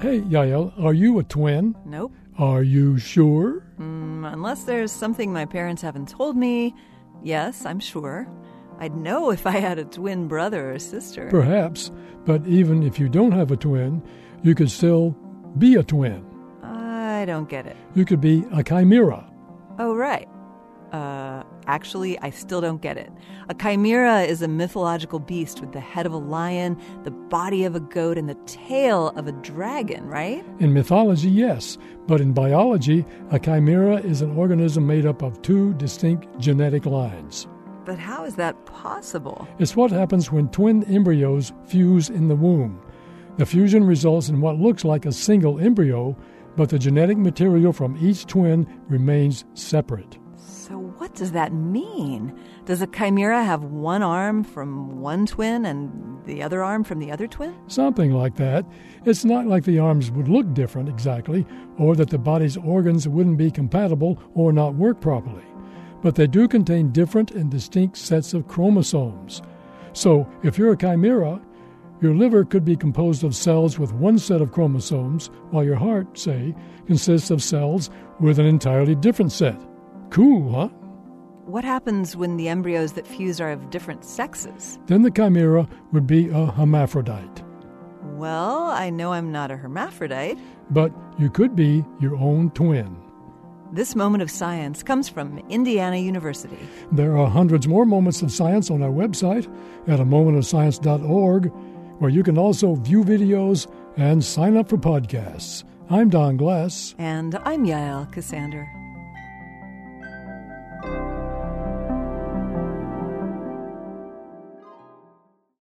Hey, Yael, are you a twin? Nope. Are you sure? Unless there's something my parents haven't told me, yes, I'm sure. I'd know if I had a twin brother or sister. Perhaps, but even if you don't have a twin, you could still be a twin. I don't get it. You could be a chimera. Oh, right. Actually, I still don't get it. A chimera is a mythological beast with the head of a lion, the body of a goat, and the tail of a dragon, right? In mythology, yes, but in biology, a chimera is an organism made up of two distinct genetic lines. But how is that possible? It's what happens when twin embryos fuse in the womb. The fusion results in what looks like a single embryo, but the genetic material from each twin remains separate. So what does that mean? Does a chimera have one arm from one twin and the other arm from the other twin? Something like that. It's not like the arms would look different exactly, or that the body's organs wouldn't be compatible or not work properly. But they do contain different and distinct sets of chromosomes. So if you're a chimera, your liver could be composed of cells with one set of chromosomes, while your heart, say, consists of cells with an entirely different set. Cool, huh? What happens when the embryos that fuse are of different sexes? Then the chimera would be a hermaphrodite. Well, I know I'm not a hermaphrodite. But you could be your own twin. This moment of science comes from Indiana University. There are hundreds more moments of science on our website at amomentofscience.org, where you can also view videos and sign up for podcasts. I'm Don Glass. And I'm Yael Cassander.